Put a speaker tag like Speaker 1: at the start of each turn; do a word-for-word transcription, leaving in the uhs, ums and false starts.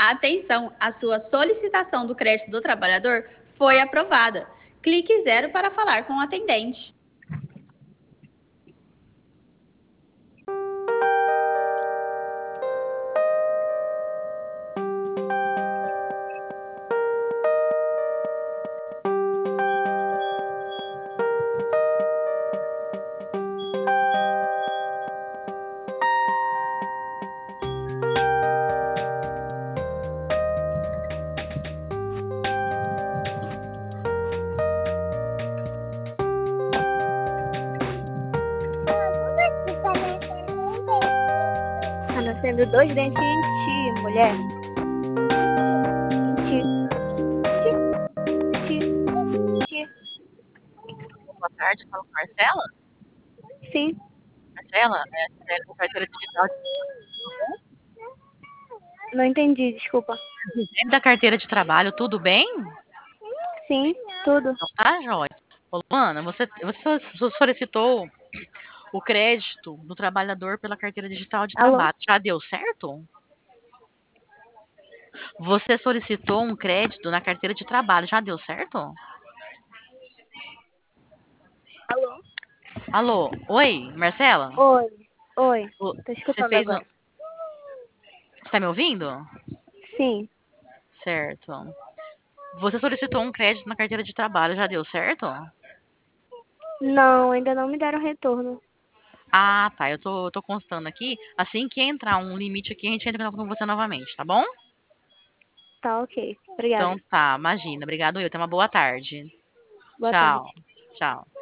Speaker 1: Atenção, a sua solicitação do crédito do trabalhador foi aprovada. Clique zero para falar com o atendente.
Speaker 2: Tá nascendo dois dentes em ti, mulher. Em ti. Ti. Ti. Ti.
Speaker 3: Boa tarde, fala com Marcela.
Speaker 2: Sim.
Speaker 3: Marcela, é, é a carteira digital
Speaker 2: Não entendi, desculpa.
Speaker 3: de... da carteira de trabalho, tudo bem?
Speaker 2: Sim, tudo.
Speaker 3: Então tá, jóia. Ô, Luana, você, você solicitou o crédito do trabalhador pela carteira digital de
Speaker 2: Alô?
Speaker 3: trabalho. Já deu certo? Você solicitou um crédito na carteira de trabalho. Já deu certo?
Speaker 2: Alô?
Speaker 3: Alô? Oi, Marcela?
Speaker 2: Oi. Oi.
Speaker 3: O-
Speaker 2: Tô
Speaker 3: Você
Speaker 2: escutando
Speaker 3: fez um...
Speaker 2: agora.
Speaker 3: Você tá me ouvindo?
Speaker 2: Sim.
Speaker 3: Certo. Você solicitou um crédito na carteira de trabalho. Já deu certo?
Speaker 2: Não, ainda não me deram retorno.
Speaker 3: Ah, tá. Eu tô, eu tô constando aqui. Assim que entrar um limite aqui, a gente entra com você novamente, tá bom?
Speaker 2: Tá, ok. Obrigada.
Speaker 3: Então tá, imagina. Obrigado, eu. Tenha uma boa tarde.
Speaker 2: Boa
Speaker 3: Tchau.
Speaker 2: tarde.
Speaker 3: Tchau.